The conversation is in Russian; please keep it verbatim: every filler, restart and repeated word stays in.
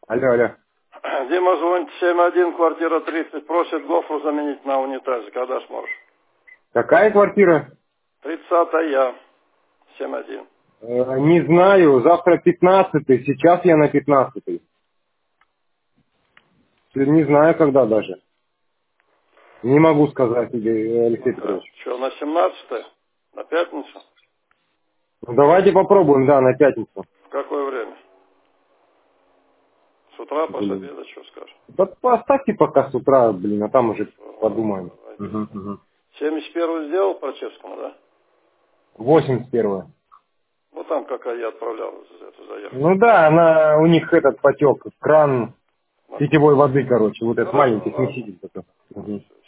Алло, алло. Дима звонит, семь один, квартира тридцать, просит гофру заменить на унитазе. Когда сможешь? Какая квартира? тридцатая, семь один. Э, не знаю, завтра пятнадцатый, сейчас я на пятнадцатый. Не знаю, когда даже. Не могу сказать тебе, Алексей Петрович. Что, на семнадцатое? На пятницу? Ну, давайте попробуем, да, на пятницу. В какое время? С утра, после Блин. обеда, что скажешь? Да поставьте пока с утра, блин, а там уже Ладно, подумаем. давайте. Угу, угу. семьдесят первый сделал по чешскому, да? восемьдесят первое. Ну там, какая я отправлял эту заявку. Ну да, она, у них этот потек, кран Ну, питьевой воды, короче, вот этот хорошо, маленький ладно. смеситель такой. Мгм.